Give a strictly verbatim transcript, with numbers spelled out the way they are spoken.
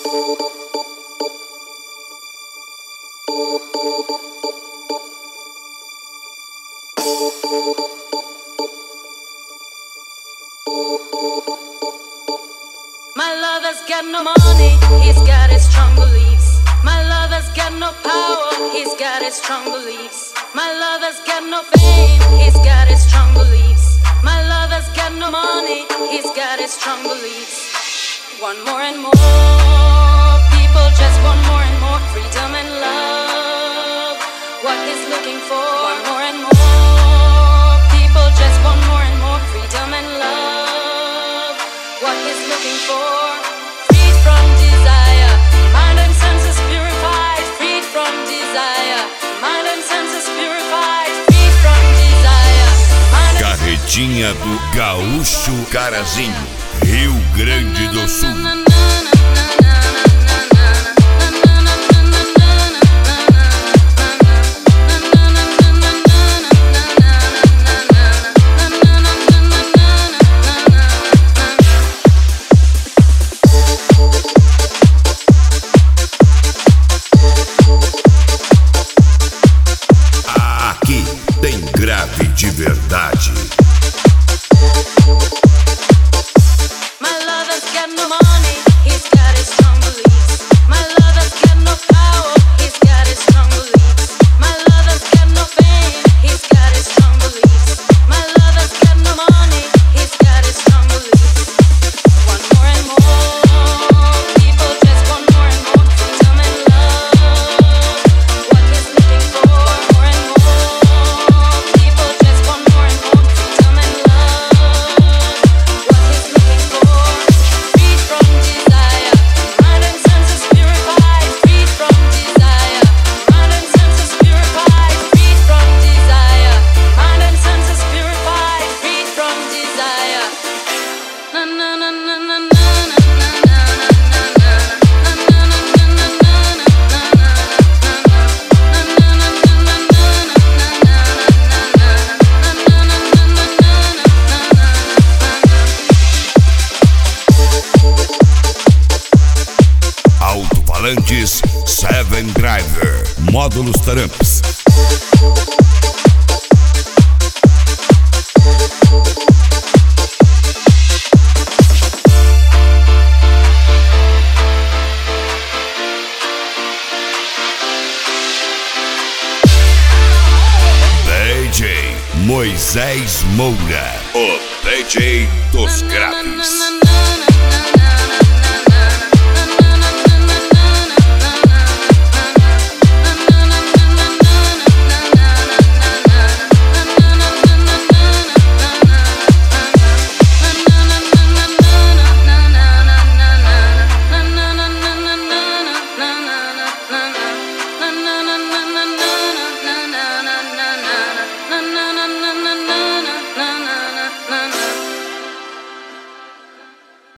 My lover's got no money, he's got his strong beliefs. My lover's got no power, he's got his strong beliefs. My lover's got no fame, he's got his strong beliefs. My lover's got no money, he's got his strong beliefs. Want more and more, people just want more and more freedom and love. What he's looking for, want more and more, people just want more and more freedom and love. What he's looking for, freed from desire, mind and senses purified, freed from desire, mind and senses purified, freed from desire. Carretinha do Gaúcho Carazinho, Rio Grande do Sul. Aqui tem grave de verdade. Alto-falantes Seven Driver, módulos Taramps. D J Moisés Moura, o D J dos graves.